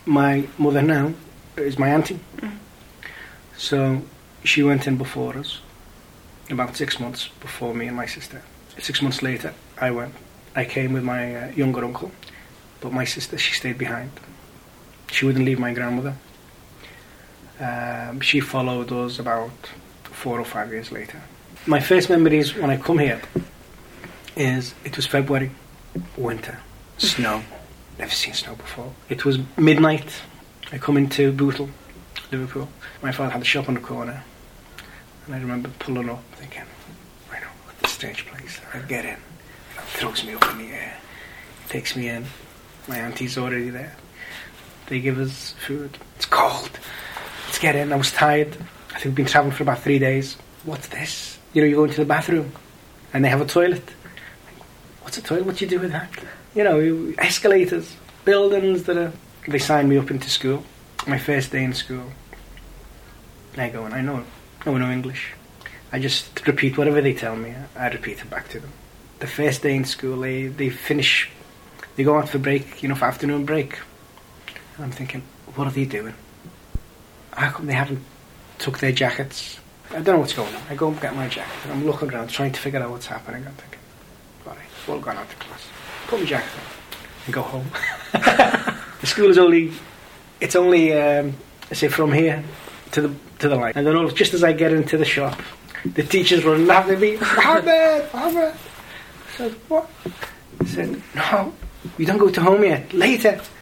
my mother now is my auntie. So she went in before us, about 6 months before me and my sister. 6 months later, I went. I came with my younger uncle, but my sister, she stayed behind. She wouldn't leave my grandmother. She followed us about 4 or 5 years later. My first memories when I come here is it was February, winter, snow. Never seen snow before. It was midnight. I come into Bootle, Liverpool. My father had a shop on the corner, and I remember pulling up thinking, I know, what a strange place. I get in. Throws me up in the air, takes me in. My auntie's already there. They give us food. It's cold. Let's get in. I was tired. I think we've been travelling for about 3 days. What's this? You know, you go into the bathroom and they have a toilet. What's a toilet? What do you do with that? You know, escalators, buildings that are... They signed me up into school. My first day in school. I go and I know no English. I just repeat whatever they tell me. I repeat it back to them. The first day in school, they finish... They go out for break, you know, for afternoon break. And I'm thinking, what are they doing? How come they haven't took their jackets? I don't know what's going on. I go and get my jacket and I'm looking around trying to figure out what's happening. I'm thinking, alright, we've all gone out to class. Put my jacket on and go home. The school is only, say from here to the line. And then just as I get into the shop, the teachers run after me. Mohammed! I said, what? I said, no, we don't go to home yet. Later.